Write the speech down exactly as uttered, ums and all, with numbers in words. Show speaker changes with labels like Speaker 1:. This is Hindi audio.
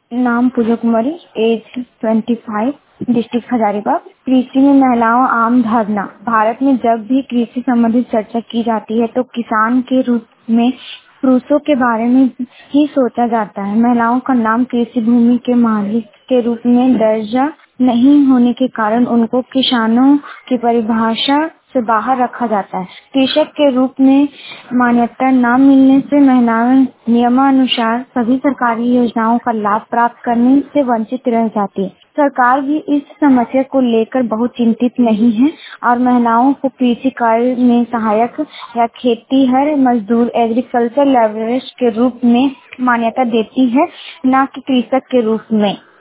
Speaker 1: नाम पूजा कुमारी, एज पच्चीस, डिस्ट्रिक्ट हजारीबाग। कृषि में महिलाओं आम धारणा। भारत में जब भी कृषि संबंधित चर्चा की जाती है तो किसान के रूप में पुरुषों के बारे में ही सोचा जाता है। महिलाओं का नाम कृषि भूमि के मालिक के रूप में दर्जा नहीं होने के कारण उनको किसानों की परिभाषा से बाहर रखा जाता है। कृषक के रूप में मान्यता न मिलने से महिलाएं नियमानुसार सभी सरकारी योजनाओं का लाभ प्राप्त करने से वंचित रह जाती है। सरकार भी इस समस्या को लेकर बहुत चिंतित नहीं है और महिलाओं को कृषि कार्य में सहायक या खेतीहर मजदूर एग्रीकल्चर लेबरर्स के रूप में मान्यता देती है, न कि कृषक के रूप में।